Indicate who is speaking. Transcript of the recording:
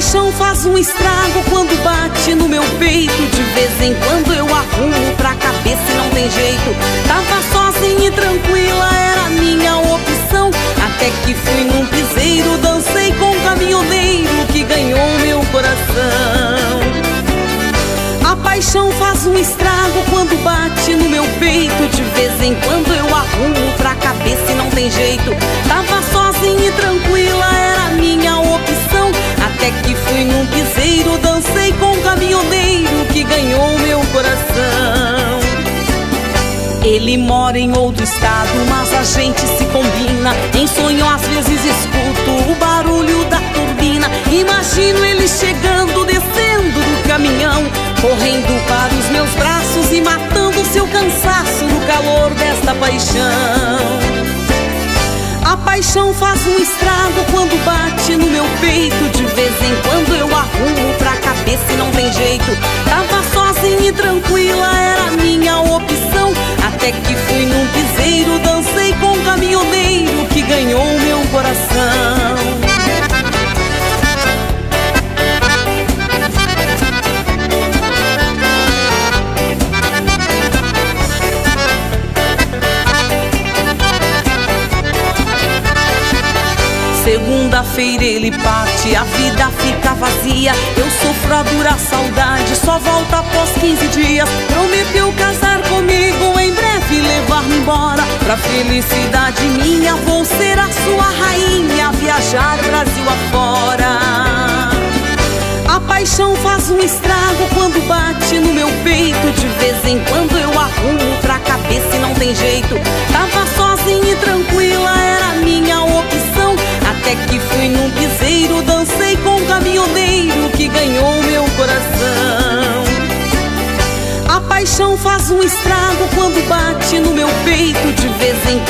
Speaker 1: paixão faz um estrago quando bate no meu peito. De vez em quando eu arrumo pra cabeça e não tem jeito. Tava sozinha e tranquila, era a minha opção. Até que fui num piseiro, dancei com um caminhoneiro que ganhou meu coração. A paixão faz um estrago quando bate no meu peito. De vez em quando eu arrumo pra cabeça e não tem jeito. Tava sozinha e tranquila, era a minha opção. Até que fui num piseiro, dancei com um caminhoneiro que ganhou meu coração. Ele mora em outro estado, mas a gente se combina. Em sonho às vezes escuto o barulho da turbina. Imagino ele chegando, descendo do caminhão, correndo para os meus braços e matando seu cansaço no calor desta paixão. A paixão faz um estrago quando bate no meu peito. De vez em quando eu arrumo pra cabeça e não tem jeito. Tava sozinha e tranquila, era a minha opção. Até que fui num piseiro, dancei com um caminhoneiro que ganhou meu coração. Segunda-feira ele parte, a vida fica vazia. Eu sofro a dura saudade, só volta após 15 dias. Prometeu casar comigo, em breve levar-me embora. Pra felicidade minha, vou ser a sua rainha, viajar Brasil afora. A paixão faz um estrago quando bate no meu peito. De vez em quando eu arrumo pra cabeça e não tem jeito. Tava sozinha e tranquila, era a minha opção. Até que fui num piseiro, dancei com um caminhoneiro que ganhou meu coração. A paixão faz um estrago quando bate no meu peito. De vez em